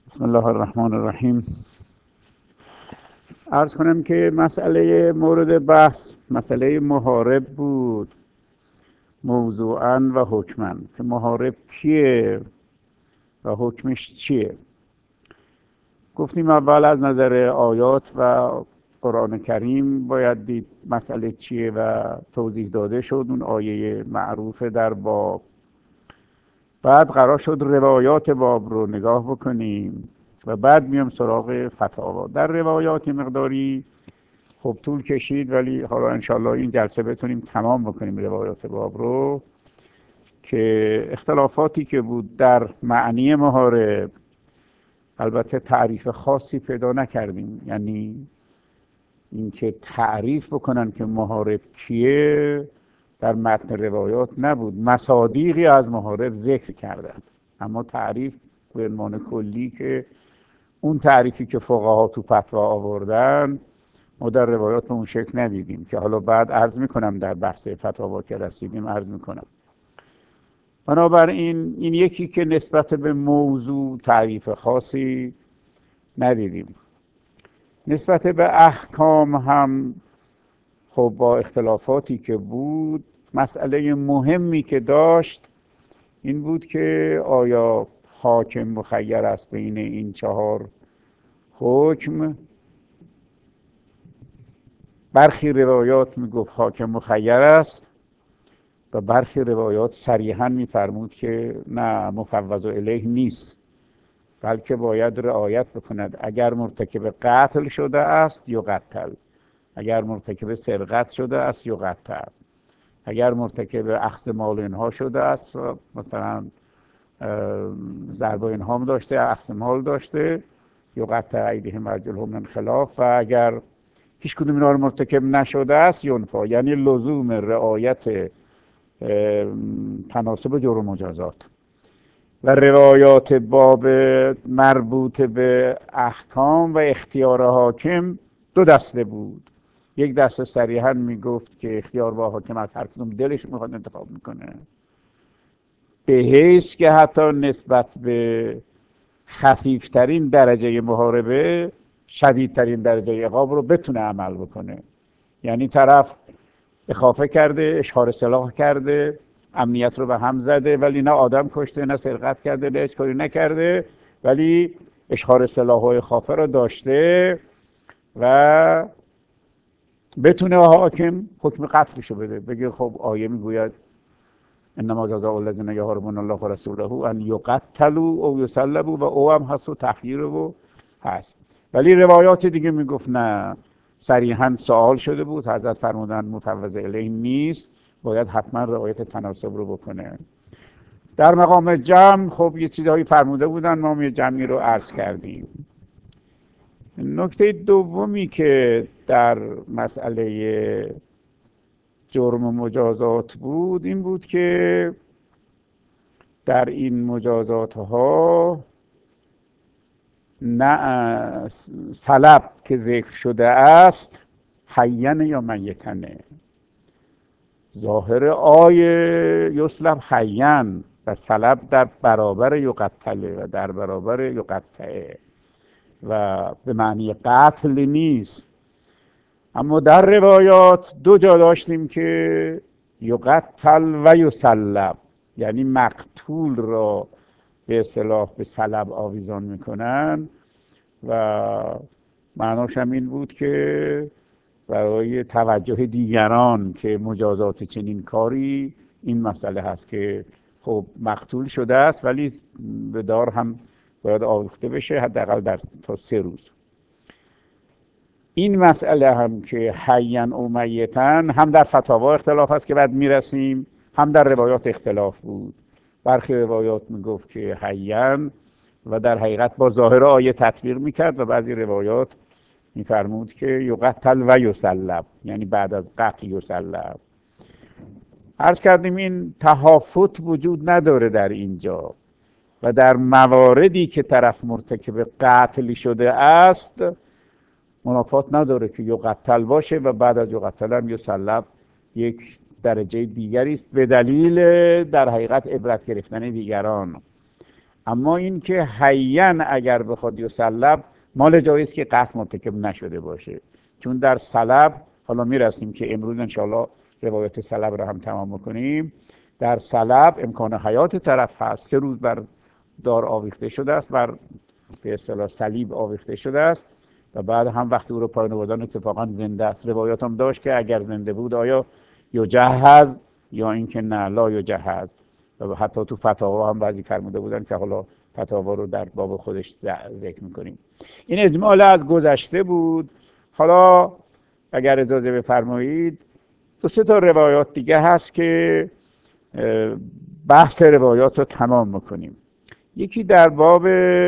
بسم الله الرحمن الرحیم. عرض کنم که مسئله مورد بحث مسئله محارب بود، موضوعاً و حکماً، که محارب کیه و حکمش چیه. گفتیم اول از نظر آیات و قرآن کریم باید دید مسئله چیه و توضیح داده شد اون آیه معروف در باب. بعد قرار شد روایات باب رو نگاه بکنیم و بعد میام سراغ فتاوا. در روایات مقداری خب طول کشید، ولی حالا انشالله این جلسه بتونیم تمام بکنیم روایات باب رو، که اختلافاتی که بود در معنی محارب البته تعریف خاصی پیدا نکردیم، یعنی اینکه تعریف بکنن که محارب کیه در متن روایات نبود. مصادیقی از محارب ذکر کردن، اما تعریف به عنوان کلی که اون تعریفی که فقها تو فتوا آوردن ما در روایات به اون شکل ندیدیم، که حالا بعد عرض میکنم در بحث فتاوا که رسیدیم عرض میکنم. بنابراین این یکی که نسبت به موضوع تعریف خاصی ندیدیم. نسبت به احکام هم خب با اختلافاتی که بود، مسئله مهمی که داشت این بود که آیا حاکم مخیر است بین این 4 حکم. برخی روایات میگفت حاکم مخیر است و برخی روایات صریحا میفرمود که نه، مفوض الیه نیست، بلکه باید رعایت بکند. اگر مرتکب قتل شده است یقتل، اگر مرتکب سرقت شده است یقتل، اگر مرتکب اخذ مال اینها شده است، مثلا ضرب اینها داشته، اخذ مال داشته، یقطع ایدیهم و ارجلهم من خلاف، و اگر هیچ کدوم اینا رو مرتکب نشده است ینفا، یعنی لزوم رعایت تناسب جرم و مجازات. و روایات باب مربوط به احکام و اختیار حاکم 2 دسته بود. یک دسته صریحا میگفت که اختیار با حاکم از هر کدوم دلش میخواد انتخاب میکنه، به حیث که حتی نسبت به خفیفترین درجه محاربه شدیدترین درجه عقاب رو بتونه عمل بکنه. یعنی طرف اخافه کرده، اشهار سلاح کرده، امنیت رو به هم زده، ولی نه آدم کشته، نه سرقت کرده، نه هیچ کاری نکرده، ولی اشهار سلاح و اخافه رو داشته و بتونه حاکم حکم قتلشو بده. بگه خب آیه میگوید انما جزاء الذین یحاربون الله و رسوله ان یقتلوا او یصلبوا، و او هم هست و تخییر و هست. ولی روایات دیگه میگفت نه، صریحا سوال شده بود، حضرت فرمودن مفوض الیه نیست، باید حتما رعایت تناسب رو بکنه. در مقام جمع خب یه چیزهایی فرموده بودن، ما یه جمعی رو عرض کردیم. نکته دومی که در مسئله جرم و مجازات بود این بود که در این مجازات ها نه سلب که ذکر شده است حیّن یا میتنه. ظاهر آیه یسلب حیّن و سلب در برابر یقتله و در برابر یقطعه و به معنی قتل نیست. اما در روایات 2 جا داشتیم که یقتل و یسلب، یعنی مقتول را به اصطلاح به سلب آویزان میکنن، و معناش هم این بود که برای توجه دیگران که مجازات چنین کاری این مسئله هست که خب مقتول شده است ولی به دار هم باید آویخته بشه، حداقل تا 3 روز. این مسئله هم که حیّن و میتن هم در فتاوا اختلاف هست که بعد میرسیم، هم در روایات اختلاف بود. برخی روایات میگفت که حیّن و در حقیقت با ظاهر آیه تطبیق میکرد، و بعضی روایات میفرمود که یقتل و یسلب، یعنی بعد از قتل یسلب. عرض کردیم این تهافت وجود نداره در اینجا، و در مواردی که طرف مرتکب قتل شده است منافات نداره که یقتل باشه و بعد از یقتل هم یسلب یک درجه دیگری است، به دلیل در حقیقت عبرت گرفتن دیگران. اما این که حیاً اگر بخواد یسلب، مال جایی است که قتل مرتکب نشده باشه. چون در سلب، حالا میرسیم که امروز انشاءالله روایت سلب رو هم تمام میکنیم، در سلب امکان حیات طرف هست، 3 روز بر دار آویخته شده است، بر به اصطلاح صلیب آویخته شده است و بعد هم وقتی او رو پایین آوردن اتفاقا زنده است. روایات هم داشت که اگر زنده بود آیا یجهز یا اینکه نه لا یجهز. و حتی تو فتاوا هم بعضی فرموده بودن که حالا فتاوا رو در باب خودش ذکر میکنیم. این اجمال از گذشته بود. حالا اگر اجازه بفرمایید 2-3 تا روایات دیگه هست که بحث روایات رو تمام میکنیم. یکی در باب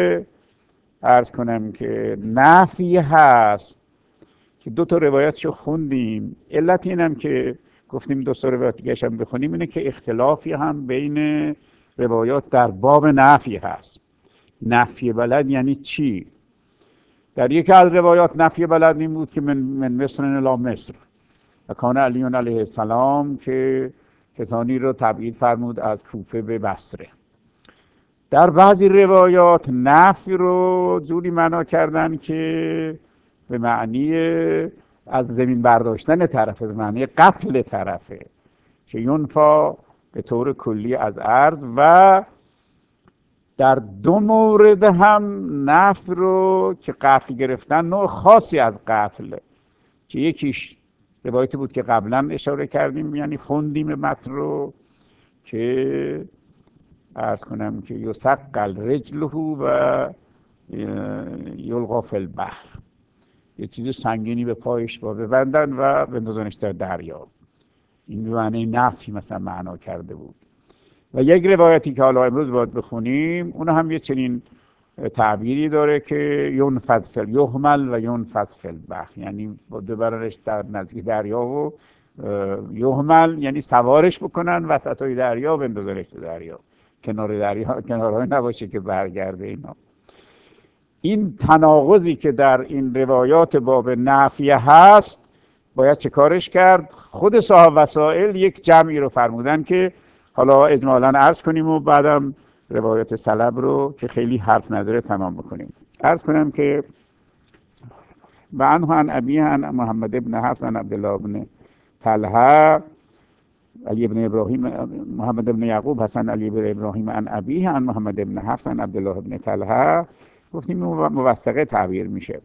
عرض کنم که نفی هست که 2 تا روایتشو خوندیم. علت اینم که گفتیم 2 تا روایت دیگه هم بخونیم اینه که اختلافی هم بین روایات در باب نفی هست. نفی بلد یعنی چی؟ در یکی از روایات نفی بلد این بود که من مصر الی مصر و کان علی علیه السلام که کسانی رو تبعید فرمود از کوفه به بصره. در بعضی روایات نفی رو جوری معنا کردن که به معنی از زمین برداشتن طرفه، به معنی قتل طرفه، که ینفا به طور کلی از ارض. و در 2 مورد هم نفی رو که قتل گرفتن نوع خاصی از قتل، که یکیش روایتی بود که قبلا اشاره کردیم، یعنی خوندیم متن رو، که عرض کنم که یسقل رجله و یلقا فی البحر، یه چیز سنگینی به پایش با ببندن و بندازنش در دریا. این به معنی نفی مثلا معنا کرده بود. و یک روایتی که حالا امروز باید بخونیم اون هم یه چنین تعبیری داره که ینفذ فی یهمل و ینفذ فی البحر، یعنی ببرنش در نزدیک دریا و یهمل یعنی سوارش بکنن وسطای دریا و بندازنش در دریا، کنار دریا کنارهای نباشه که برگرده. اینا این تناقضی که در این روایات باب نفی هست باید چه کارش کرد؟ خود صاحب وسائل یک جمعی رو فرمودن که حالا اجمالاً عرض کنیم و بعدم روایت سلب رو که خیلی حرف نداره تمام بکنیم. عرض کنم که و عنه عن ابیه عن محمد ابن حفص عن عبدالله ابن طلحه علی ابن ابراهیم محمد ابن یعقوب حسن علی ابن ابراهیم عن ابیه عن محمد ابن حفص عن عبدالله ابن طلحه. گفتیم موثقه تعبیر میشه.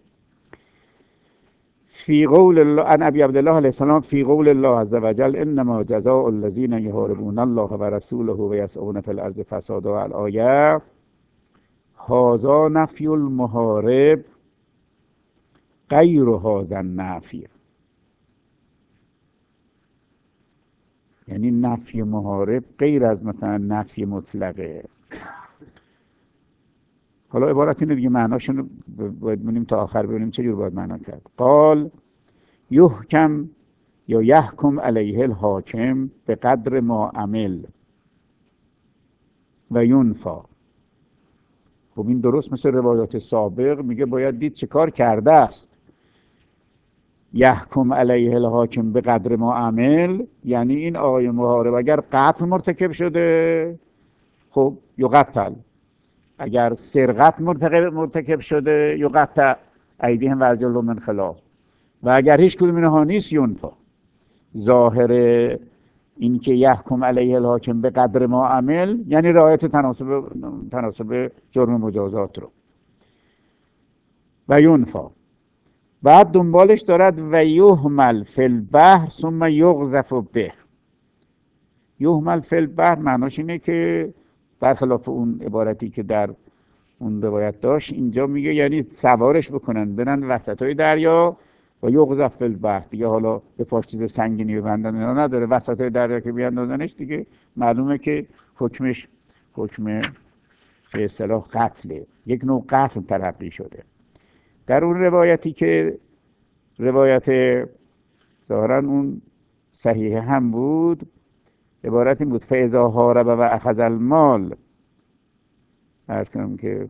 فی قول الله عن ابی عبدالله علیه السلام فی قول الله عز وجل انما جزاء الذین یحاربون الله و رسوله و یسعون فی الارض فسادا. الآیه هذا نفی المحارب غیر هذا النفی، یعنی نفی محارب غیر از مثلا نفی مطلقه. حالا عبارت اینه دیگه، معناشون باید ببینیم تا آخر ببینیم چه جور باید معنا کرد. قال یحکم یا یحکم علیه الحاکم به قدر ما عمل و ینفا. خب این درست مثل روایات سابق میگه باید دید چه کار کرده است. یحکم علیه الحاکم به قدر ما عمل یعنی این آقای محارب اگر قتل مرتکب شده خب یقتل، اگر سرقت مرتکب شده یقطع ایدیهم و ارجلهم من خلاف، و اگر هیچ کدوم اینها نیست ینفا. ظاهر این که یحکم علیه الحاکم به قدر ما عمل یعنی رعایت تناسب جرم مجازات رو. و ینفا بعد دنبالش دارد و یهمل فی البحر ثم یقذف به. یهمل فی البحر معناش اینه که برخلاف اون عبارتی که در اون روایت داشت اینجا میگه یعنی سوارش بکنن برن وسطای دریا و یقذف فی البحر. دیگه حالا به پاش چیز سنگینی ببندن اینا نداره، وسطای دریا که بیاندازنش دیگه معلومه که حکمش حکم به اصطلاح قتله، یک نوع قتل تلقی شده. در اون روایتی که روایت ظاهرا اون صحیح هم بود عبارت این بود فاذا هارب و اخذ المال، عرض کنم که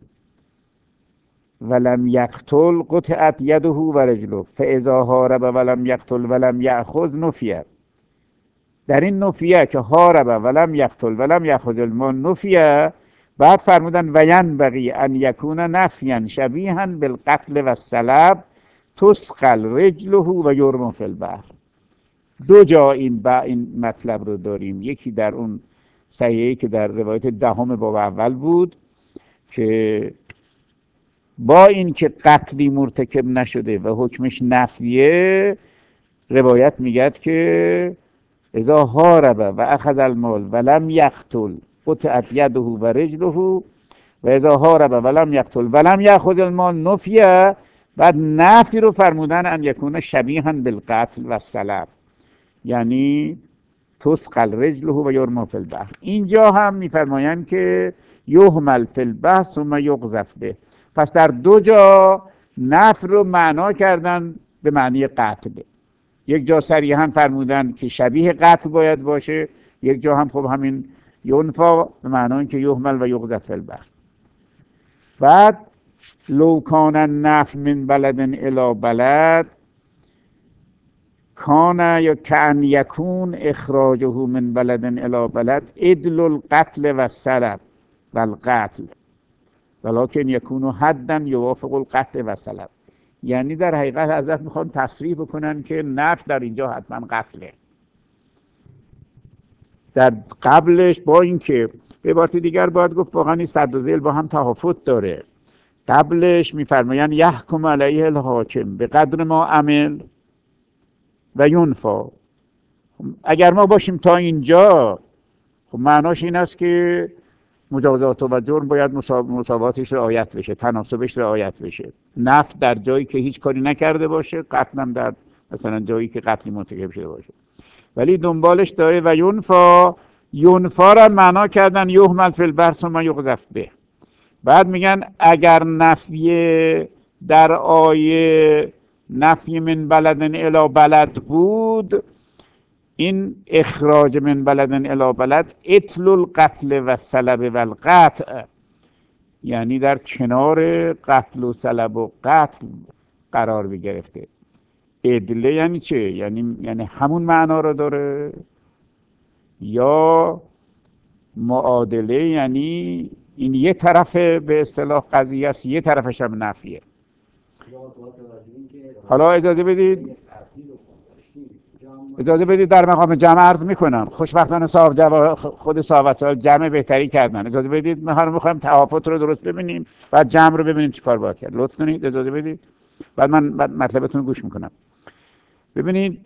ولم یقتل قطعت یده و رجله فاذا هارب ولم یقتل ولم یأخذ نفیه. در این نفیه که هارب ولم یقتل ولم یأخذ المال نفیه بعد فرمودن و ینبغی ان یکون نفیا شبیها بالقتل و السلب تسقل رجله و یرمى فی البحر. دو جا این مطلب رو داریم. یکی در اون صحیحی که در روایت دهم باب اول بود که با این که قتلی مرتکب نشده و حکمش نفیه، روایت میگد که اذا هارب و اخذ المال ولم یقتل قطعت یده و رجله و اذا هارب ولم یقتل ولم یاخذ المال نفیه. بعد نفی رو فرمودن ان یکون شبیها بالقتل و السلب، یعنی تسقل رجله و یرمى فی البحر. اینجا هم میفرمایند که یهمل فی البحر ثم یقذف به. پس در دو جا نفی رو معنا کردن به معنی قتل. یک جا صریحا فرمودن که شبیه قتل باید باشه، یک جا هم خب همین ینفا به معنای که یهمل و یقذف فی البحر. بعد لو کان النفی من بلد الی بلد کان یا کأن یکون اخراجه من بلد الی بلد عدل القتل و السلب و القتل ولکن یکون حدا یوافق القتل و السلب. یعنی در حقیقت حضرت میخوان تصریح بکنن که نفی در اینجا حتما قتله. در قبلش با اینکه به عبارت دیگر باید گفت واقعا این صد و ذیل با هم تفاوت داره. قبلش میفرمایند یحکم علیه الحاکم به قدر ما عمل و ینفا. اگر ما باشیم تا اینجا، خب معناش این است که مجازات و جرم باید مساواتش رعایت بشه، تناسبش رعایت بشه. نفی در جایی که هیچ کاری نکرده باشه، قتل هم در مثلا جایی که قتلی مرتکب شده باشه. ولی دنبالش داره و ینفا را معنا کردن یهمل فی البحر ثم یقذف به. بعد میگن اگر نفی در آیه نفی من بلد الی بلد بود، این اخراج من بلد الی بلد اطل القتل و السلب و القطع، یعنی در کنار قتل و سلب و قتل قرار بگرفته. ادله یعنی چه؟ یعنی همون معنا رو داره، یا معادله یعنی این یه طرف به اصطلاح قضیه است، یه طرفش هم نفیه. حالا اجازه بدید در مقام جمع عرض میکنم. خوشبختانه خود صاحب وسائل جمع بهتری کردن. اجازه بدید ما رو میخوایم تفاوت رو درست ببینیم، بعد جمع رو ببینیم چی کار باید کرد. لطف کنید اجازه بدید، بعد من مطلبتون رو گوش میکنم. ببینید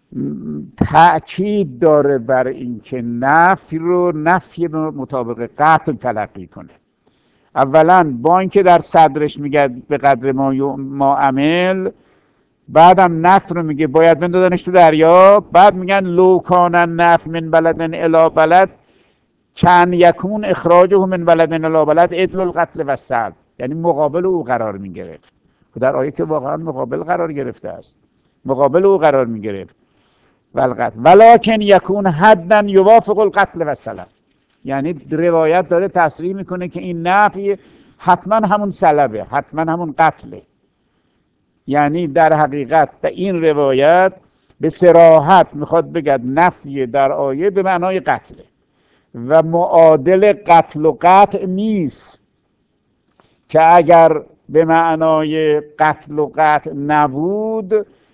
تأکید داره بر اینکه نفی مطابق قتل تلقی کنه. اولا با اینکه در صدرش میگه به قدر ما عمل، بعدم نفی رو میگه باید بندازنش تو دریا. بعد میگن لو کان النفی من بلد الی بلد کان یکون اخراجه من بلد الی بلد عدل القتل و السلب، یعنی مقابل او قرار میگرفت. در آیه که واقعا مقابل قرار گرفته است، مقابل او قرار میگرفت. ولکن یکون حدا یوافق القتل و السلب، یعنی روایت داره تصریح میکنه که این نفی حتما همون سلبه، حتما همون قتله. یعنی در حقیقت در این روایت به صراحت میخواد بگه نفی در آیه به معنای قتله و معادل قتل و قطع نیست، که اگر به معنای قتل و قطع نبود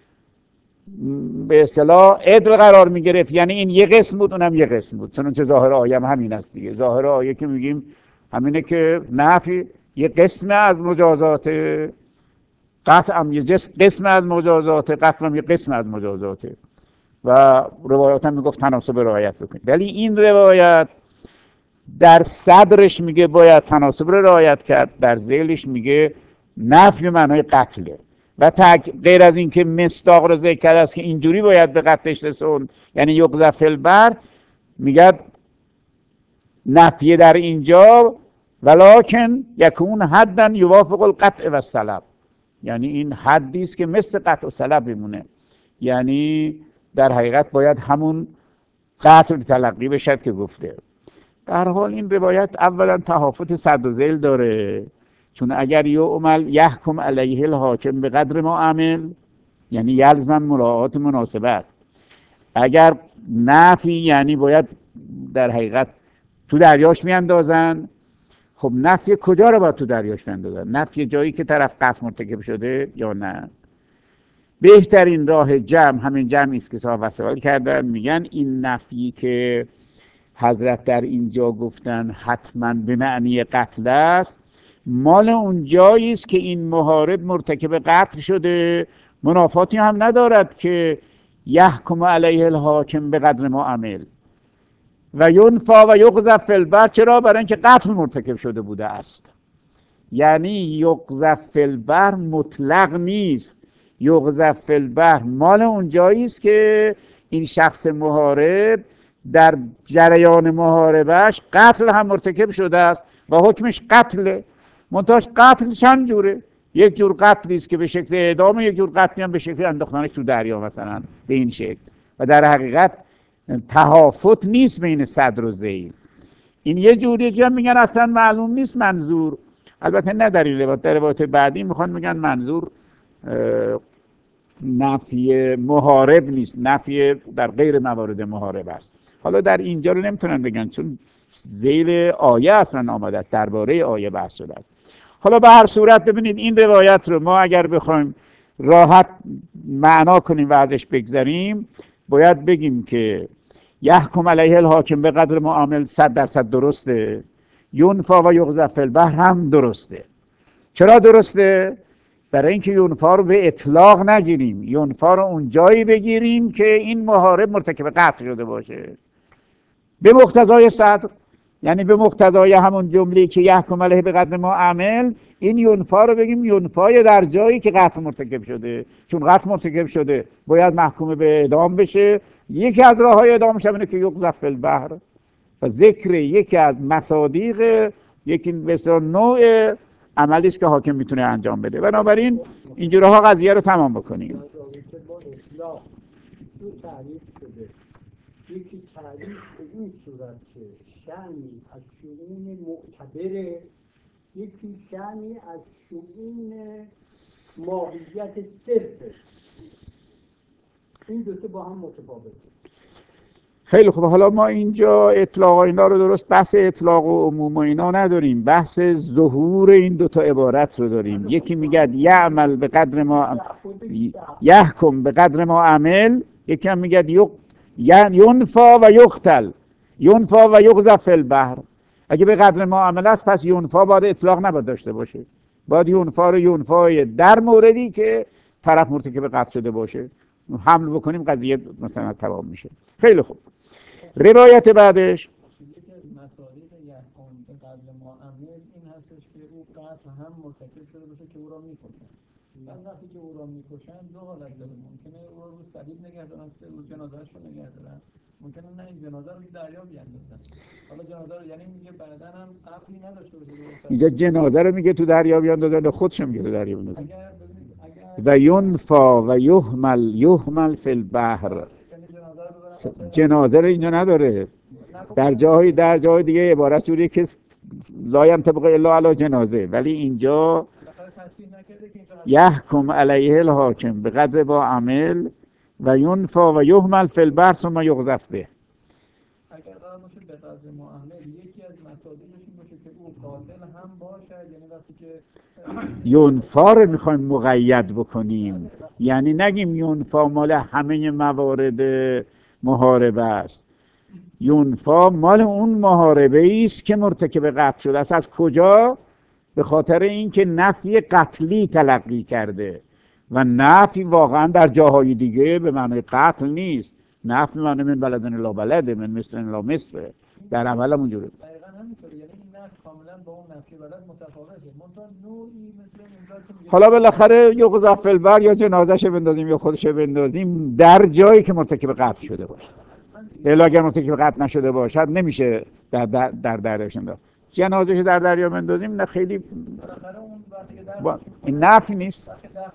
به اصطلاح عدل قرار میگرفت. یعنی این یه قسم بود اونم یه قسم بود، چنانچه ظاهر آیه هم همین است دیگه. ظاهر آیه که میگیم همینه که نفی یه قسم از مجازات، قطع هم یه قسم از مجازات، قتل هم یه قسم از مجازاته و روایات هم میگفت تناسب رعایت بکنید. ولی این روایت در صدرش میگه باید تناسب رو رعایت کرد، در ذیلش میگه نفی معنای قتله و غیر از این که مصداق رو ذکر کرده است که اینجوری باید به قتلش رسوند، یعنی یقذف فی البحر، میگه نفی در اینجا ولکن یکون حدا یوافق القطع و السلب، یعنی این حدی است که مثل قطع و سلب بمونه، یعنی در حقیقت باید همون قطع تلقی بشد که گفته. در حال این روایت اولا تهافت صد و ذیل داره، چون اگر یحکم علیه الحاکم به قدر ما عمل، یعنی یلزم مراعات مناسبت. اگر نفی یعنی باید در حقیقت تو دریاش میاندازن. خب نفی کجا رو باید تو دریاش بندازن؟ نفی جایی که طرف قطع مرتکب شده یا نه؟ بهترین راه جمع همین جمعی است که صاحب وسائل کردن. میگن این نفی که حضرت در اینجا گفتن حتما به معنی قتل است، مال اون جایی است که این محارب مرتکب قتل شده، منافاتی هم ندارد که یحکم علیه الحاکم به قدر ما عمل و ینفا و یقذف فی البحر. چرا؟ برای اینکه قتل مرتکب شده بوده است. یعنی یقذف فی البحر مطلق نیست. یقذف فی البحر مال اون جایی است که این شخص محارب در جریان محاربش قتل هم مرتکب شده است و حکمش قتله. منتهاش قتل چند جوره؟ یک جور قتلی است که به شکل اعدام، یک جور قتلی هم به شکل انداختنش تو دریا مثلا به این شکل. و در حقیقت تهافت نیست بین صدر و ذیل. این یه جوری که میگن اصلا معلوم نیست منظور، البته نه در این روایت، در روایت بعدی میخوان میگن منظور نفی محارب نیست، نفی در غیر موارد محارب است. حالا در اینجا رو نمیتونن بگن چون ذیل آیه اصلا آمده است، درباره آیه بحث شده است. حالا به هر صورت ببینید این روایت رو ما اگر بخوایم راحت معنا کنیم و ازش بگذریم، باید بگیم که یحکم علیه الحاکم به قدر ما عامل 100% درسته، ینفا و یقذف فی البحر هم درسته. چرا درسته؟ برای اینکه ینفا رو به اطلاق نگیریم، ینفا رو اون جایی بگیریم که این محارب مرتکب قتل شده باشه به مقتضای صدر، یعنی به مقتضای همون جمله‌ای که یحکم علیه به قدر ما عمل، این ینفا رو بگیم ینفای در جایی که قتل مرتکب شده. چون قتل مرتکب شده باید محکوم به اعدام بشه. یکی از راه‌های اعدامش اینه که یقذف فی البحر و ذکر یکی از مصادیق، یکی به اصطلاح نوع عملی است که حاکم میتونه انجام بده. بنابراین اینجوری‌ها قضیه رو تمام بکنیم. یکی تعریف به این صورت که شأنی از شؤون معتبره، یکی شأنی از شؤون ماهیت صرفه. این دوتا با هم متفاوته. خیلی خوب، حالا ما اینجا اطلاق اینا رو درست، بحث اطلاق و عموم و اینا نداریم، بحث ظهور این دوتا عبارت رو داریم. یکی میگه یعمل به قدر ما یحکم به قدر ما عمل، یکی هم میگه ینفا و یقتل، ینفا و یقذف فی البحر. اگه به قدر ما عمل است پس ینفا باید اطلاق نباید داشته باشه، باید ینفا رو ینفای در موردی که طرف مرتکب قتل شده باشه حمل بکنیم، قضیه مثلا تمام میشه. خیلی خوب، روایت بعدش یکی از مصادیق یحکم به قدر ما عمل این هستش که او قتل هم مرتکب شده باشه که او را میکشن. بعد وقتی که او را میکشن دو حالت داره، ممکنه او را رو صلیب نگه دارن، 3 روز جنازه‌اش رو نگه دارن، ممکنه نه این جنازه رو دریا بیاندازن. حالا جنازه رو یعنی میگه بعداً هم قتلی نداشته باشه. اینجا جنازه رو میگه تو دریا بیاندازن، خودش میگه تو دریا بیاندازن. اگر و ینفا و یهمل فی البحر. جنازه رو اینجا نداره، در جای دیگه عبارت جوریه که لا ینطبق الا علی جنازه، ولی اینجا یحکم علیه الحاکم به قدر با عمل و ینفا و یهمل فی البحر ثم یقذف به. اگر قرار باشه به قدر معامل یکی از مصادیقش این باشه که او قاتل هم باشد، یعنی وقتی که ینفا رو میخوایم مقید بکنیم، یعنی نگیم ینفا مال همه موارد محاربه است. ینفا مال اون محاربه است که مرتکب قتل شده است. از کجا؟ به خاطر اینکه نفی قتلی تلقی کرده و نفی واقعا در جاهای دیگه به معنی قتل نیست. نفی معنی من بلدن لا بلده، من مثل لا مثل، در عمل هم اونجوره. دقیقاً همینطوره، یعنی این نفی کاملا با اون نفی بلد متفاوته، منتها نوعی مثل اونجا که میگه حالا بالاخره یقذف فی البحر یا جنازه‌ش بندازیم یا خودش بندازیم در جایی که مرتکب قتل شده باشه. الا اگر مرتکب قتل نشده باشد نمیشه در دریاش انداخت. جنازه‌ش در دریا بندازیم نه، خیلی این نفی نیست.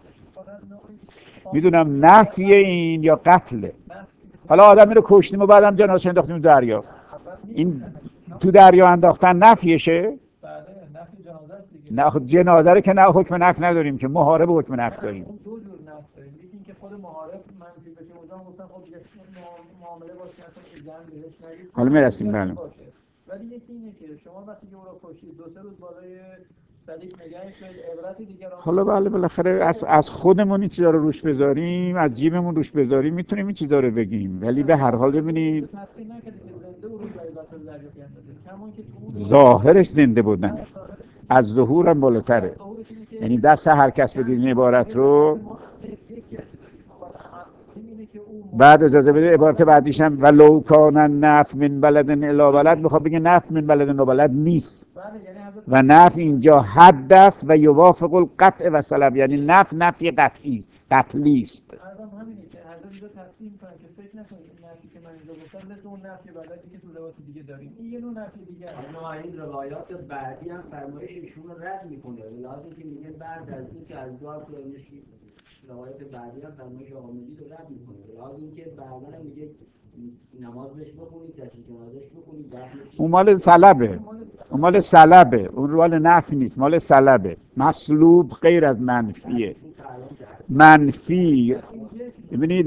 میدونم نفی این یا قتله. حالا آدم میره کشتیم و بعدم جنازه‌اش انداختیم دریا، این تو دریا انداختن نفیشه؟ نفی جنازه است دیگه. نه خود جنازه رو که نه حکم نفی نداریم که، محارب حکم نفی داریم. دو جور نفی داریم، یکی اینکه خود محارب منفی بشه، اونجا گفتن خب معامله باشه اصلا زن بهش نگید، حالا میرسیم. بله. و ولی یکی اینه که شما وقتی که او را کشید 2-3 روز بالای صلیب نگهش دارید، عبرتی دیگران حالا بله بالاخره از خودمون این چیزا رو روش بذاریم، از جیبمون روش بذاریم، میتونیم این چیزا رو بگیم، ولی به هر حال ببینید تصدیق نکردید که زنده او رو وسط دریا بیندازید، کما که تو ظاهرش زنده بودن از ظهورم بالاتره. یعنی دست هر کس بگید این عبارت رو بعد اجازه بده عبارت بعدیش هم ولو کان النفی من بلد الی بلد، میخواد بگه نفی من بلد الی بلد نیست و نفی اینجا حد است و یوافق القطع و سلب، یعنی نفی قطعی است. همینه که حضرت اینجا تصریح میکنن که فکر نکنید این نفی که من اینجا گفتم مثل اون نفی بلدی که تو روایات دیگه داریم، این یه نوع نفی دیگه است. اما این روایات بعدی هم فرمایش ایشون رو رد میکنه، لازم که میگه بعد از این که از دعا کنش روایت بعدی هم فرمایش آمدی رو رد میکنه، لازم که بعدا میگه نماز بهش بخونید، تشریح جنازه‌اش بخونید. اون مال سلبه، اون مال سلبه، اون مال نفی نیست، مال سلبه. مسلوب غیر از منفیه. منفی ببینید،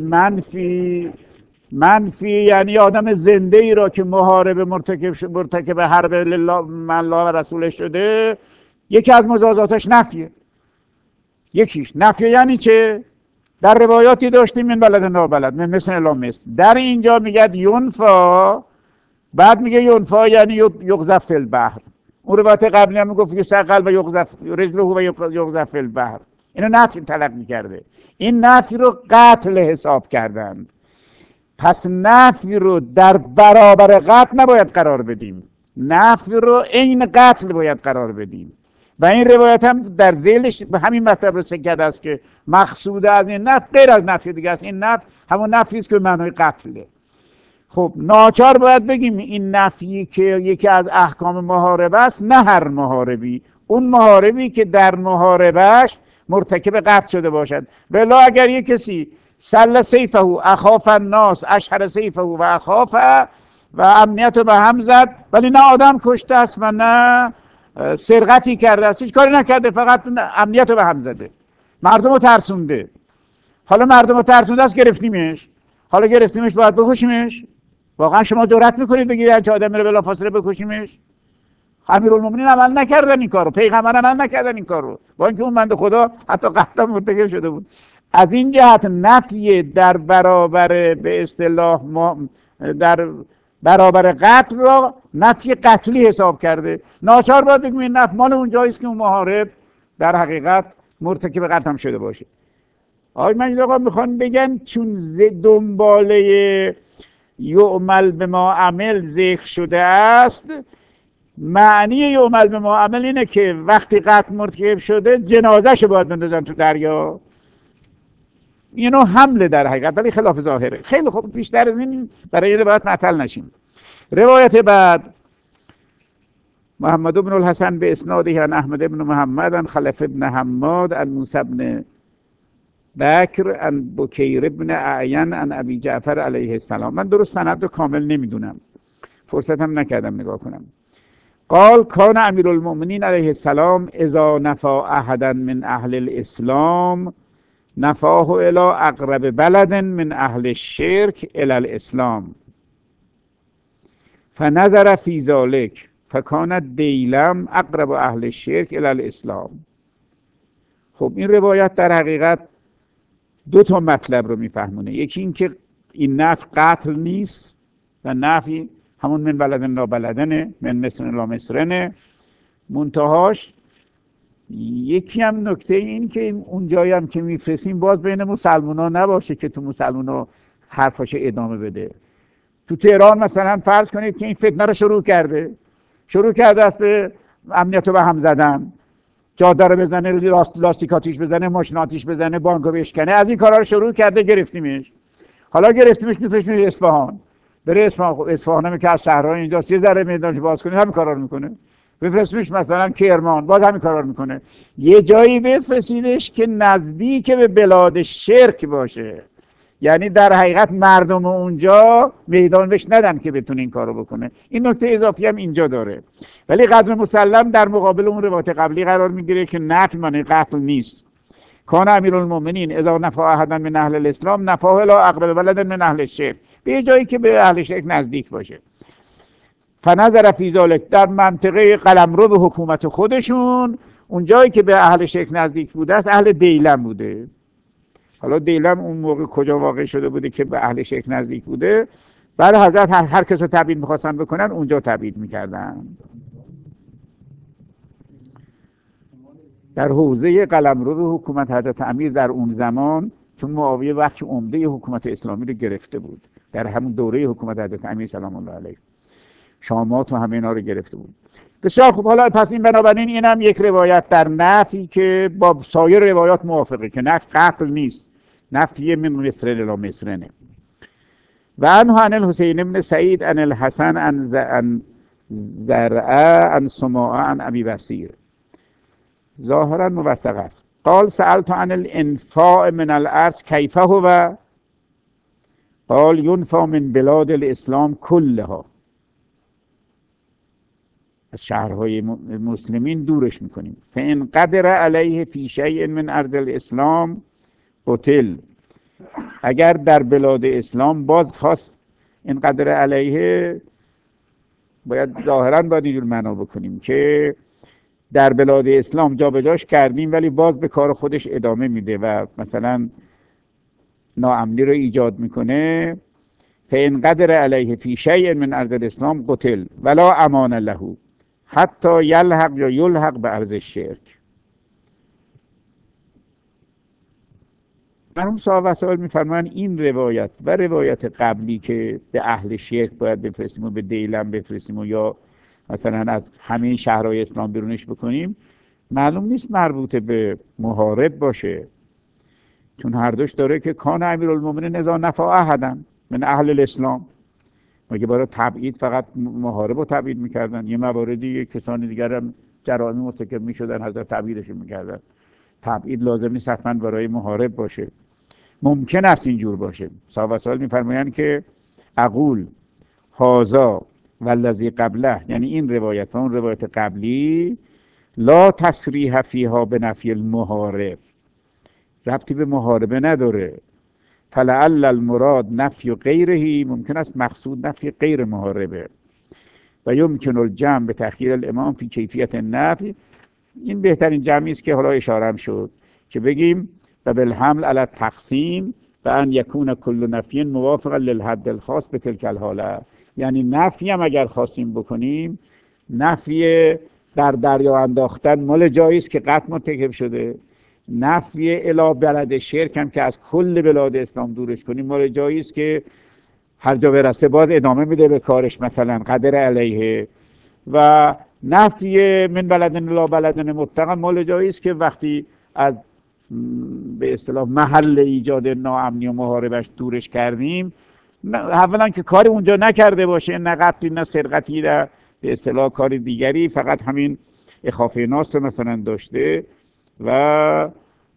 منفی یعنی آدم زنده ای را که محارب مرتکب حرب من الله و رسول شده، یکی از مجازاتش نفیه. یکیش نفیه یعنی چه؟ در روایاتی داشتیم من بلد نابلد، من مثل الا مثل. در اینجا میگه ینفا، بعد میگه ینفا یعنی یقذف فی البحر. اون روایت قبلی هم میگفت یستقل و یقذف رجله و یقذف فی البحر. اینو نفی طلب میکرده، این نفی رو قتل حساب کردند. پس نفی رو در برابر قتل نباید قرار بدیم، نفی رو عین قتل باید قرار بدیم. و این روایت هم در ذیلش به همین مطلب رسیده کرده است که مقصود از این نفی غیر از نفی دیگه است. این نفی همون نفی است که معنای قتله. خب ناچار باید بگیم این نفی که یکی از احکام محاربه است، نه هر محاربی، اون محاربی که در محاربش مرتکب قتل شده باشد. ولی اگر یک کسی سل سیفه اخاف الناس اشهر سیفه و اخاف و امنیت رو به هم زد، ولی نه آدم کشته است و نه سرقتی کرده است، هیچ کاری نکرده، فقط امنیت رو به هم زده، مردم رو ترسونده. حالا مردم رو ترسونده است، گرفتیمش. حالا گرفتیمش باید بکشیمش؟ واقعا شما جرأت میکنید بگید هر آدم رو بلافاصله بکشیمش؟ امیرالمومنین عمل نکردن این کارو، پیغمبر عمل نکردن این کارو، با اینکه اون بنده خدا حتی قتل مرتکب شده بود. از این جهت نفی در برابر به اصطلاح در برابر قتل را نفی قتلی حساب کرده. ناچار باید بگیم این نفی مال اون جایی است که اون محارب در حقیقت مرتکب قتل هم شده باشه. آقای مجید آقا میخوان بگن چون دنباله یعمل به ما عمل ذکر شده است، معنی یعمل به ما عمل اینه که وقتی قتل مرتکب شده جنازه‌شو باید بندازن تو دریا. اینو حمله در حقیقت، ولی خلاف ظاهره. خیلی خوب، بیشتر از این برای این روایت معطل نشیم. روایت بعد محمد بن الحسن به اسناده عن احمد بن محمد عن خلف بن حماد عن موسی بن بکر عن بکیر بن اعین عن ابی جعفر علیه السلام. من درست سند رو کامل نمیدونم، فرصت هم نکردم نگاه کنم. قال کان امیرالمؤمنین علیه السلام اذا نفا احدا من اهل الاسلام نفاه الى اقرب بلد من اهل الشرك الى الاسلام فنظر في ذلك فكان دیلم اقرب اهل الشرك الى الاسلام. خب این روایت در حقیقت دو تا مطلب رو میفهمونه. یکی این که این نفی قتل نیست و نفی همون من بلدن لا بلدنه، من مصرن لا مصرنه. منتهاش یکی هم نکته این که اون جایی هم که میفرستیم باز بین مسلمان ها نباشه که تو مسلمان ها حرفاش ادامه بده. تو تهران مثلا فرض کنید که این فتنه رو شروع کرده است به امنیت رو به هم زدن، جاده رو بزنه، لاستیکاتیش بزنه، ماشیناتیش بزنه، بانکو بشکنه، از این کارا رو شروع کرده، گرفتیمش. حالا گرفتیمش میفرستیمش اصفهان، بره اصفهان. اصفهان هم که از شهرهای اینجاست، یه ذره میدانش باز کنید همین کارا رو میکنه. بفرستیمش مثلا کرمان، باز همین کارا رو میکنه. یه جایی بفرستیدش که نزدیک به بلاد شرک باشه، یعنی در حقیقت مردم اونجا میدان بهش ندن که بتونه این کارو بکنه. این نکته اضافی هم اینجا داره، ولی قدر مسلم در مقابل اون روایت قبلی قرار میگیره که نفی معنی قتل نیست. کان امیرالمؤمنین اذا نفا احدا من اهل الاسلام نفاه الی اقرب بلد من اهل الشرک، به جایی که به اهل شرک نزدیک باشه. فنظر فی ذلک، در منطقه قلمرو به حکومت خودشون، اون جایی که به اهل شرک نزدیک بوده است اهل دیلم بوده. حالا دیلم اون موقع کجا واقع شده بوده که به اهل شرک نزدیک بوده؟ برای حضرت هر کس رو تبعید میخواستن بکنن اونجا تبعید میکردن. در حوزه قلمرو به حکومت حضرت امیر در اون زمان، چون معاویه بخش عمده حکومت اسلامی رو گرفته بود در همون دوره حکومت حضرت امیر سلام الله علیه، شامات و همه اینا رو گرفته بود. بسیار خوب. حالا پس این بنابراین این هم یک روایت در نفی که با سایر روایات موافقه، که نفی قتل نیست، نفی من مصرن الی مصرنه. و عنه عن الحسین بن سعید عن الحسن عن زرعه عن سماعه عن ابی بصیر، ظاهرا موثق است. قال سألت عن الانفاء من الارض کیف هو؟ قال ينفى من بلاد الاسلام كلها، از شهرهای مسلمین دورش میکنیم. فان قدر علیه فی شیء من ارض الاسلام قتل، اگر در بلاد اسلام باز خواست، این قدر علیه باید ظاهرا باید اینجور معنا بکنیم که در بلاد اسلام جا به جاش کردیم ولی باز به کار خودش ادامه میده و مثلا ناامنی رو ایجاد میکنه. فان قدر علیه فی شیء من ارض الاسلام قتل ولا امان له حتی یلحق یا یلحق به ارض الشرک. مرحوم صاحب وسائل میفرمایند این روایت و روایت قبلی که به اهل شرک باید بفرستیم و به دیلم بفرستیم و یا مثلا از همه شهرهای اسلام بیرونش بکنیم، معلوم نیست مربوط به محارب باشه، چون هر دوش داره که کان امیرالمومنین اذا نفع احدا من اهل الاسلام. مگه برای تبعید فقط محارب رو تبعید میکردن؟ یه مواردی کسان دیگر هم جرائم مرتکب میشدن حضرت تبعیدشون میکردن. تبعید لازم نیست حتما برای محارب باشه، ممکن است اینجور باشه. صاحب وسائل میفرمایند که اقول هازا والذی قبله، یعنی این روایت و اون روایت قبلی لا تصریح فیها به نفی المحارب، ربطی به محاربه نداره. فلعل المراد نفی غیرهی، ممکن است مقصود نفی غیر محاربه. و یمکن الجمع به تأخیر الامام فی کیفیت نفی، این بهترین جمعی است که حالا اشاره هم شد که بگیم و بالحمل علی التقسیم و ان یکون کل نفی موافقا للحد الخاص به تلک الحاله. یعنی نفی هم اگر خواستیم بکنیم، نفی در دریا انداختن مال جایی است که قطع مرتکب شده، نفی الی بلد شرک هم که از کل بلاد اسلام دورش کنیم مال جایی است که هر جا برسه باز ادامه میده به کارش، مثلا قدر علیه. و نفی من بلدن الی بلدن مطلقا مال جایی است که وقتی از به اصطلاح محل ایجاد ناامنی و محاربش دورش کردیم، اولا که کاری اونجا نکرده باشه، نه قتلی نه سرقتی نه به اصطلاح کار دیگری، فقط همین اخافه ناس رو مثلا داشته و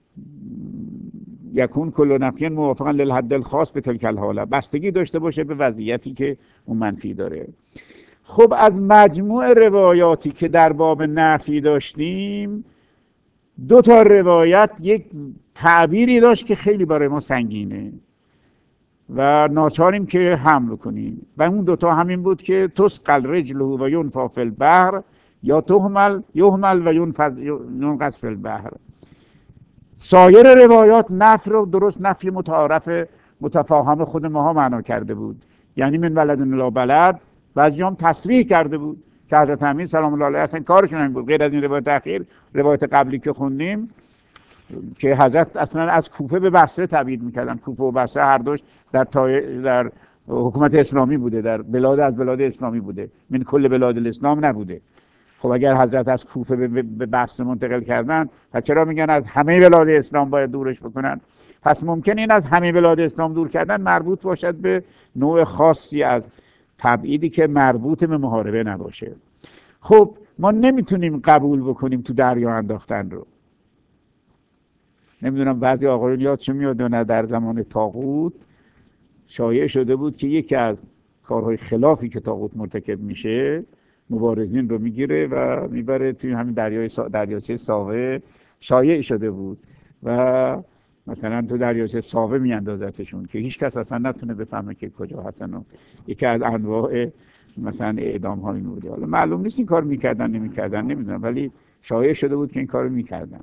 یکون کل نفی موافقا للحد الخاص به تلک الحاله، بستگی داشته باشه به وضعیتی که اون منفی داره. خب از مجموع روایاتی که در باب نفی داشتیم، دو تا روایت یک تعبیری داشت که خیلی برای ما سنگینه و ناچاریم که حمل کنیم و اون دوتا همین بود که تسقل رجله و ینفا فی البحر یا یهمل و ینقص فی البحر. سایر روایات نفی رو درست نفی متعارف متفاهم خود ماها معنا کرده بود، یعنی من بلد الی بلد، بعضی هم تصریح کرده بود که حضرت امیر سلام الله علیه اصلا کارشون این بود. غیر از این روایت اخیر، روایت قبلی که خوندیم که حضرت اصلا از کوفه به بصره تبعید میکردن، کوفه و بصره هر دوش در حکومت اسلامی بوده، در بلاد از بلاد اسلامی بوده، من کل بلاد الاسلام نبوده. خب اگر حضرت از کوفه به بصره منتقل کردن، پس چرا میگن از همه بلاد اسلام باید دورش بکنن؟ پس ممکن این از همه بلاد اسلام دور کردن مربوط باشد به نوع خاصی از تبعیدی که مربوط به محاربه نباشه. خب ما نمیتونیم قبول بکنیم تو دریا انداختن رو. نمیدونم بعضی آقایون یادشون میاد نه، در زمان طاغوت شایع شده بود که یکی از کارهای خلافی که طاغوت مرتکب میشه، مبارزین رو میگیره و میبره توی همین دریاچه ساوه. شایع شده بود و مثلا تو دریاچه ساوه میاندازتشون که هیچ کس اصلا نتونه بفهمه که کجا هستن. یکی از انواع مثلا اعدام ها این بوده. حالا معلوم نیست این کار میکردن نمیکردن نمیدونم، ولی شایع شده بود که این کارو میکردن.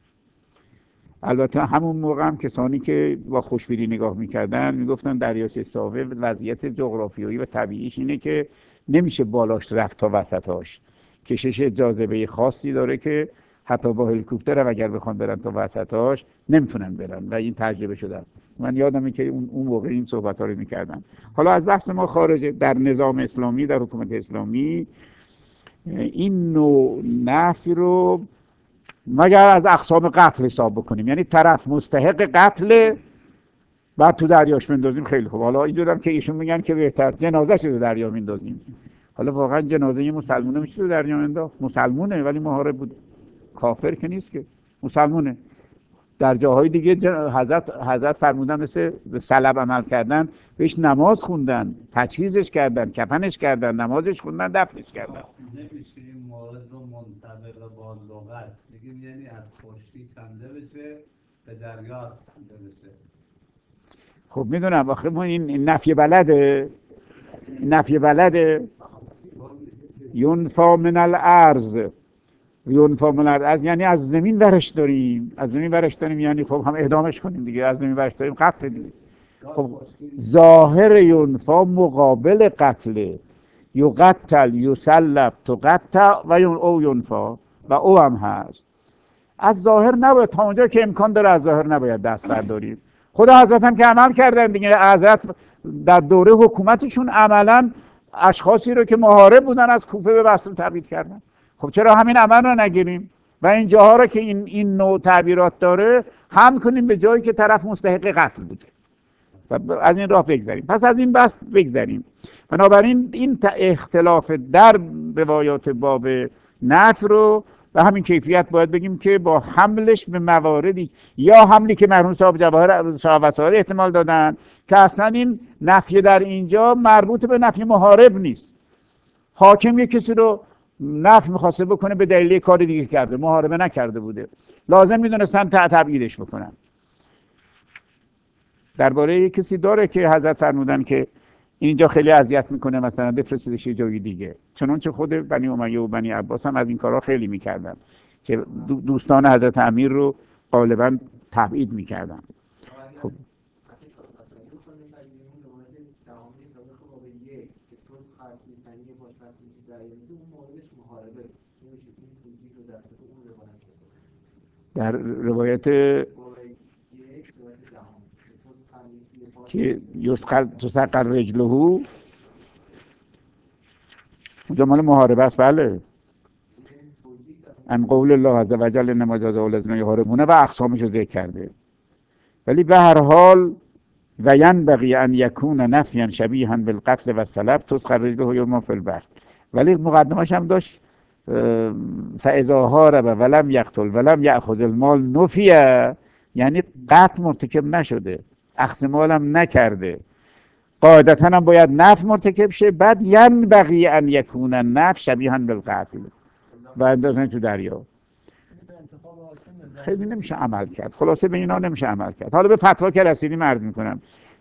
البته همون موقع هم کسانی که با خوشبینی نگاه میکردن میگفتن دریاچه ساوه وضعیت جغرافیایی و طبیعیش اینه که نمیشه بالاش رفت تا وسطاش، کشش جاذبه خاصی داره که حتی با هلیکوپتر هم اگر بخوان برن تا وسطاش نمیتونن برن و این تجربه شده است. من یادمه که اون موقع این صحبت ها رو میکردن. حالا از بحث ما خارج. در نظام اسلامی، در حکومت اسلامی این نوع نفی رو مگر از اقسام قتل حساب بکنیم، یعنی طرف مستحق قتل بعد تو دریاش بندازیم، خیلی خوب. حالا اینجورم که ایشون میگن که بهتر جنازه شو دریا میندازیم. حالا واقعا جنازه یه مسلمونه میشه تو دریا انداخت؟ مسلمونه ولی محارب بود، کافر که نیست که، مسلمونه. در جاهای دیگه حضرت فرمودن مثل صلب عمل کردن، بهش نماز خوندن، تجهیزش کردن، کفنش کردن، نمازش خوندن، دفنش کردن. نمیشه این مورد رو منطبق با لغت بگیم، یعنی از خشکی کنده بشه به دریا کنده بشه. خب میدونم آخه ما این نفی بلده، نفی بلده. ینفا من الارض، ینفا من الارض یعنی از زمین ورش داریم، از زمین ورش داریم یعنی خب هم اعدامش کنیم دیگه، از زمین ورش داریم قتل دیگه. خب ظاهر ینفا مقابل قتل، یقتل یسلب تقطع و او ینفا و او هم هست. از ظاهر نباید، تا اونجا که امکان داره از ظاهر نباید دست برداریم. خدا حضرت هم که عمل کردن دیگه. حضرت در دوره حکومتشون عملا اشخاصی رو که محارب بودن از کوفه به بصره تبعید کردن. خب چرا همین عمل رو نگیریم و این جاها رو که این نوع تعبیرات داره هم کنیم به جایی که طرف مستحق قتل بوده و از این راه بگذریم. پس از این بحث بگذریم. بنابراین این اختلاف در روایات باب نفی رو و همین کیفیت باید بگیم که با حملش به مواردی، یا حملی که مرحوم صاحب جواهر صاحب وسائل احتمال دادن که اصلا این نفی در اینجا مربوط به نفی محارب نیست. حاکم یک کسی رو نفی می‌خواسته بکنه به دلیل کار دیگه کرده، محاربه نکرده بوده، لازم می‌دونستن تبعیدش بکنن. درباره کسی داره که حضرت فرمودن که اینجا خیلی اذیت میکنه، مثلا بفرستیدش یه جای دیگه. چنانچه خود بنی امیه و بنی عباس هم از این کارها خیلی میکردن که دوستان حضرت امیر رو غالبا تبعید میکردن. خب در روایت که تسقل رجله اونجا مال محاربه است. بله، ان قول الله عز وجل انما جزاء الذین یحاربون و اقسامش رو ذکر کرده. ولی به هر حال و ینبغی ان یکون نفیا شبیها بالقتل و السلب تسقل رجله یوما فی البحر. ولی مقدمش هم داشت فاذا هارب ولم یقتل ولم یأخذ المال نفیه، یعنی قتل مرتکب نشده، اخذ مال هم نکرده، قاعدتا هم باید نفی مرتکب شه. بعد ینبغی ان یکون النفی شبیها بالقتل و اندازن تو دریا. خیلی نمیشه عمل کرد. خلاصه به اینا نمیشه عمل کرد. حالا به فتوا که رسیدیم عرض میکنم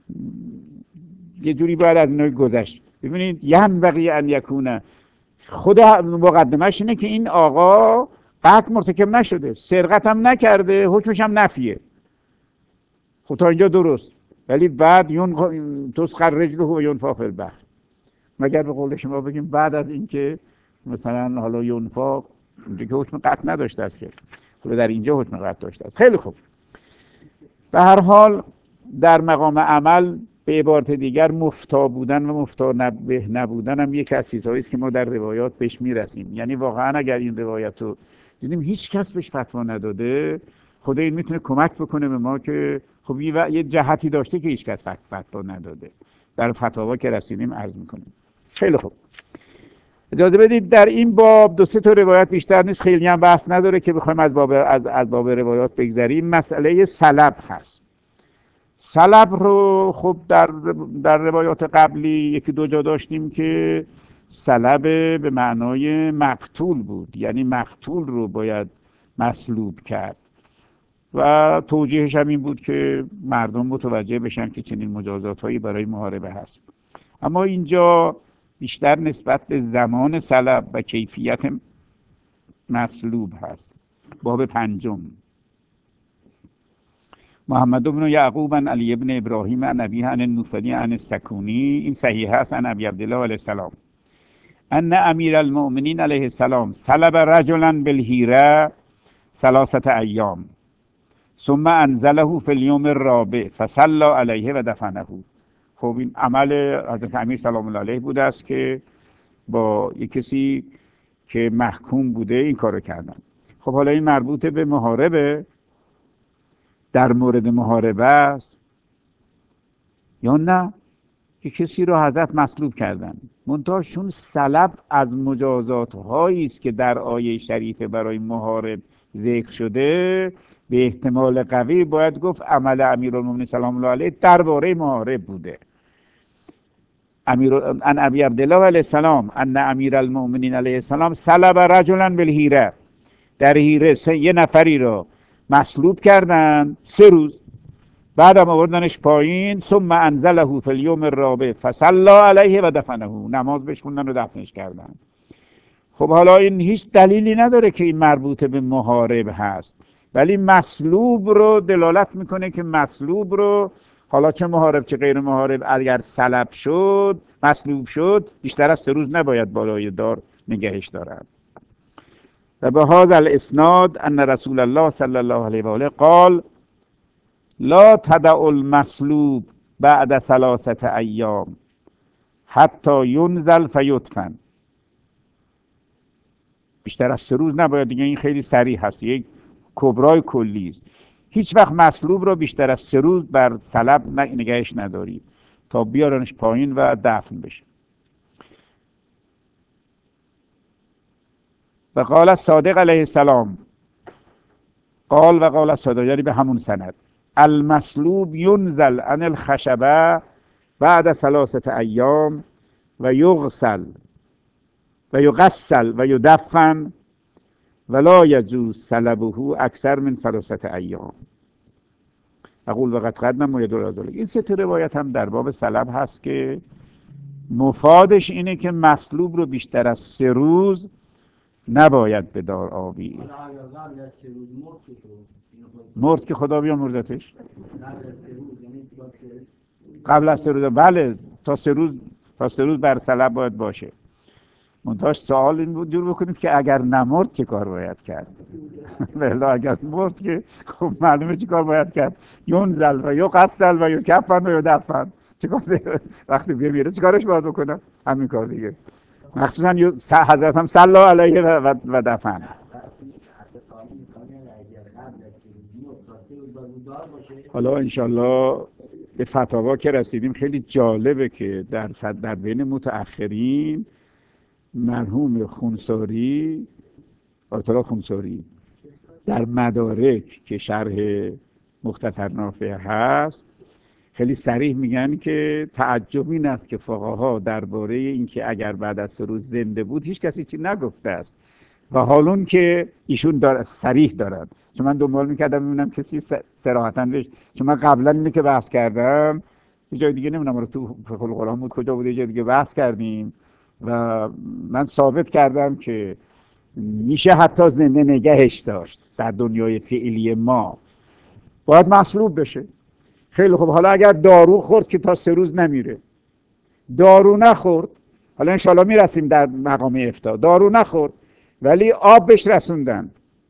یه جوری باید از اینا گذشت. ببینید ینبغی ان یکون، خود مقدمش اینه که این آقا قتل مرتکب نشده، سرقت هم نکرده، حکمش هم نفیه. خب تا اینجا درست. ولی بعد تسقل رجله و ینفا فی البحر، مگر به قول شما بگیم بعد از اینکه مثلا حالا ینفا اینجا که حکم قتل نداشته است که، خب در اینجا حکم قتل داشته است. خیلی خوب. به هر حال در مقام عمل به عبارت دیگر مفتا بودن و مفتا نبودن هم یک از چیزهایی است که ما در روایات بهش میرسیم. یعنی واقعا اگر این روایت رو دیدیم هیچ کس بهش فتوا نداده، خدا این میتونه کمک بکنه به ما که خب یه جهتی داشته که هیچ کس فتوا نداده. در فتاوا که رسیدیم عرض میکنیم. خیلی خوب. اجازه بدید در این باب دو سه تا روایت بیشتر نیست، خیلی هم بحث نداره که بخوایم از باب روایات بگذریم. مسئله سلب هست. سلب رو خب در روایات قبلی یکی دو جا داشتیم که سلب به معنای مقتول بود، یعنی مقتول رو باید مصلوب کرد و توجیهش هم این بود که مردم متوجه بشن که چنین مجازات هایی برای محاربه هست. اما اینجا بیشتر نسبت به زمان صلب و کیفیت مصلوب هست. باب 5. محمد بن یعقوب عن علی بن ابراهیم عن ابیه عن النوفلی عن السکونی، این صحیح است، عن ابی عبدالله علیه السلام ان امیر المؤمنین علیه السلام صلب رجلا بالحیره 3 ایام ثم انزله فی اليوم الرابع فصلى علیه و دفنه. خب این عمل حضرت امیر سلام الله علیه بوده است که با یک کسی که محکوم بوده این کارو کردن. خب حالا این مربوط به محاربه، در مورد محاربه است یا نه؟ یک کسی رو حضرت مصلوب کردن، منتها چون صلب از مجازات هایی است که در آیه شریفه برای محارب ذکر شده، به احتمال قوی باید گفت عمل امیرالمومنین سلام الله علیه درباره محارب بوده. ان ابی عبدالله علیه السلام ان امیرالمؤمنین علیه السلام صلب رجلا بالحیره، در حیره یه نفری رو مصلوب کردن 3 روز، بعدم آوردنش پایین ثم انزله فی اليوم الرابع فصلى علیه و دفنه، نماز بهش خوندن و دفنش کردن. خب حالا این هیچ دلیلی نداره که این مربوط به محارب هست، ولی مصلوب رو دلالت میکنه که مصلوب رو حالا چه محارب چه غیر محارب اگر صلب شد، مصلوب شد، بیشتر از 3 روز نباید بالای دار نگهش دارد. و به هذا الاسناد ان رسول الله صلی الله علیه و آله قال لا تدع المصلوب بعد 3 ایام حتی ینزل فیدفن. بیشتر از 3 روز نباید دیگه، این خیلی صریح هست، یک کبرای کلی است. هیچ وقت مصلوب رو بیشتر از 3 روز بر صلب نگهش ندارید تا بیارنش پایین و دفن بشه. و قال الصادق علیه السلام قال و قال الصادق، یعنی به همون سند، المصلوب ینزل عن الخشبه بعد 3 ایام و یغسل و یغسل و یدفن ولا یجوز صلبه اکثر من 3 ایام. اقول وقت قدم و یدل ذلک. این 3 روایت هم در باب صلب هست که مفادش اینه که مصلوب رو بیشتر از 3 روز نباید به دار آوید. مرد که خدا بیامرزتش قبل از 3 روز، بله، تا 3 روز بر صلب باید باشه. منتهاش سوال این بود جور بکنید که اگر نمرد چه کار باید کرد؟ ولی اگر مرد که خب معلومه چه کار باید کرد، ینزل و یغسل و یکفن و یدفن. چه کار وقتی بمیره چه کارش باید بکنم؟ همین کار دیگه. مخصوصا حضرت هم صلی علیه و دفن. حالا انشالله به فتاوا که رسیدیم خیلی جالبه که در بین متأخرین مرحوم خونساری، آیت الله خونساری، در مدارک که شرح مختصر نافع هست خیلی صریح میگن که تعجب این است که فقها درباره اینکه اگر بعد از 3 روز زنده بود هیچ کسی چی نگفته است و حالون که ایشون صریح دارد. چون من دنبال میکردم ببینم کسی صراحتاً بهش، چون من قبلا اینه که بحث کردم یه جای دیگه نمیدونم تو فقه القرآن بود کجا بود، یه جای دیگه بحث کردیم و من ثابت کردم که میشه حتی زنده نگهش داشت. در دنیای فعلی ما باید مصلوب بشه. خیلی خوب، حالا اگر دارو خورد که تا 3 روز نمیره، دارو نخورد، حالا انشالله میرسیم در مقام افتاء، دارو نخورد ولی آب بهش رسوندن،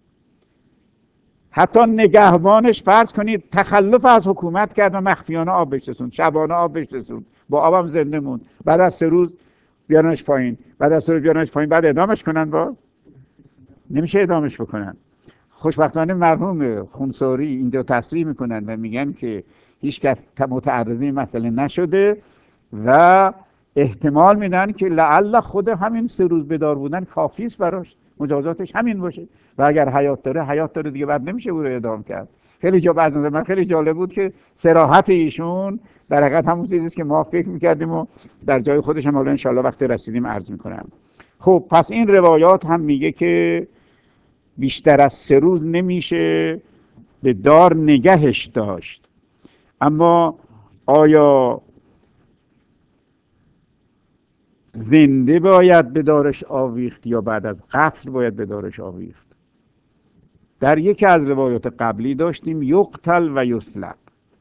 حتی نگهبانش فرض کنید تخلف از حکومت کرد و مخفیانه آب بهش رسوند، شبانه آب بهش رسوند، با آبم زنده موند، بعد از 3 روز بیارنش پایین، بعد از 3 روز بیارنش پایین، بعد اعدامش کنن، باز نمیشه اعدامش بکنن. خوشبختانه مرحوم خونساری اینجا تصریح میکنن و میگن که هیچ کس متعرض این مسئله نشده و احتمال میدن که لعل خود همین 3 روز بدار بودن کافی است براش، مجازاتش همین باشه و اگر حیات داره دیگه بعد نمیشه او رو اعدام کرد. خیلی جا بعد من خیلی جالب بود که صراحت ایشون در حقیقت همون چیزی است که ما فکر میکردیم و در جای خودش هم حالا ان شاءالله وقتی رسیدیم عرض میکنم. خب پس این روایات هم میگه که بیشتر از 3 روز نمیشه به دار نگهش داشت. اما آیا زنده باید به دارش آویخت یا بعد از قتل باید به دارش آویخت. در یکی از روایات قبلی داشتیم یقتل و یسلب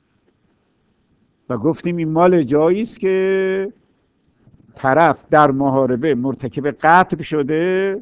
و گفتیم این مال جایی است که طرف در محاربه مرتکب قتل شده،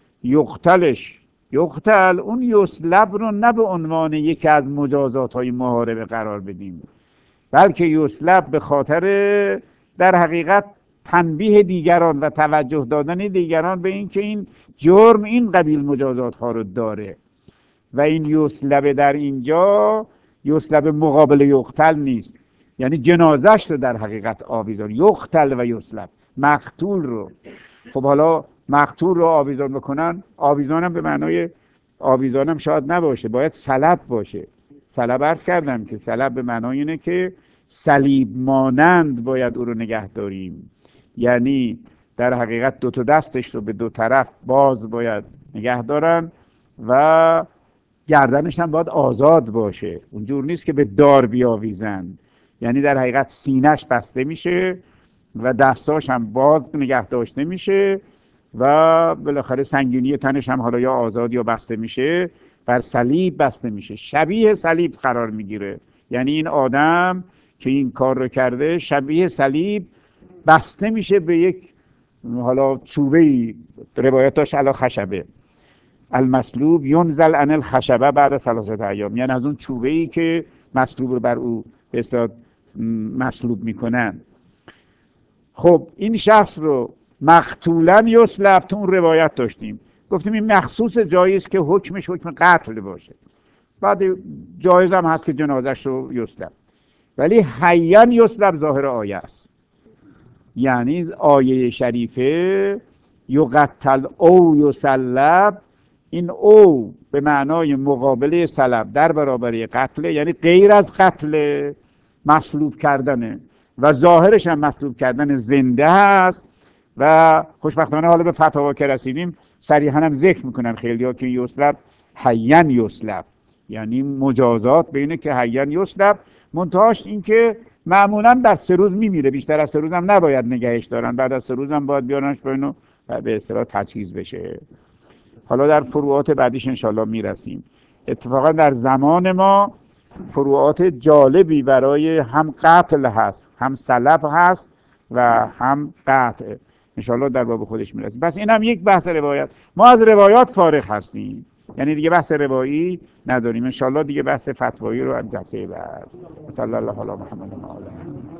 یقتل اون یسلب رو نه به عنوان یکی از مجازات های محاربه قرار بدیم، بلکه یسلب به خاطر در حقیقت تنبیه دیگران و توجه دادن دیگران به این که این جرم این قبیل مجازات ها رو داره و این یسلب در اینجا یسلب مقابل یقتل نیست، یعنی جنازش رو در حقیقت آویزان، یقتل و یسلب مقتول رو. خب حالا مقتول رو آویزان بکنن، آویزان هم به معنای آویزان هم شاید نباشه، باید صلب باشه. صلب عرض کردم که صلب به معنای اینه که صلیب مانند باید او رو نگه داریم، یعنی در حقیقت دو تا دستش رو به دو طرف باز باید نگه دارن و گردنش هم باید آزاد باشه، اونجور نیست که به دار بیاویزن، یعنی در حقیقت سینهش بسته میشه و دستاش هم باز نگه داشته میشه و بالاخره سنگینی تنش هم حالا یا آزاد یا بسته میشه، بر صلیب بسته میشه، شبیه صلیب قرار میگیره. یعنی این آدم که این کار رو کرده شبیه صلیب بسته میشه به یک حالا چوبه‌ای، روایت داشت علی خشبه، المسلوب ینزل عن الخشبه بعد 3 ایام، یعنی از اون چوبه‌ای که مصلوب رو بر او به اصطلاح مصلوب میکنن. خب این شخص رو مقتولا یسلب تو اون روایت داشتیم، گفتیم این مخصوص جایی است که حکمش حکم قتل باشه، بعد جایز هم هست که جنازش رو یسلب، ولی حیا یسلب ظاهر آیه است، یعنی آیه شریفه یقتل او یسلب، این او به معنای مقابله سلب در برابر قتل، یعنی غیر از قتل مصلوب کردنه و ظاهرش هم مصلوب کردن زنده هست و خوشبختانه حالا به فتاوا که رسیدیم صریحا هم ذکر میکنن خیلی‌ها که یسلب حیا یسلب، یعنی مجازات بینه که حیا یسلب، منتهاش این که معمولا در 3 روز میمیره، بیشتر از 3 روز هم نباید نگهش دارن، بعد از 3 روز هم باید بیارنش باینو به اصطلاح تجهیز بشه. حالا در فروعات بعدیش انشالله میرسیم. اتفاقا در زمان ما فروعات جالبی برای هم قتل هست، هم سلب هست و هم قطع، انشالله در باب خودش میرسیم. پس این هم یک بحث روایت، ما از روایات فارغ هستیم، یعنی دیگه بحث روایی نداریم، انشالله دیگه بحث فتوایی رو از جلسه بعد. صلی الله علی محمد و آله.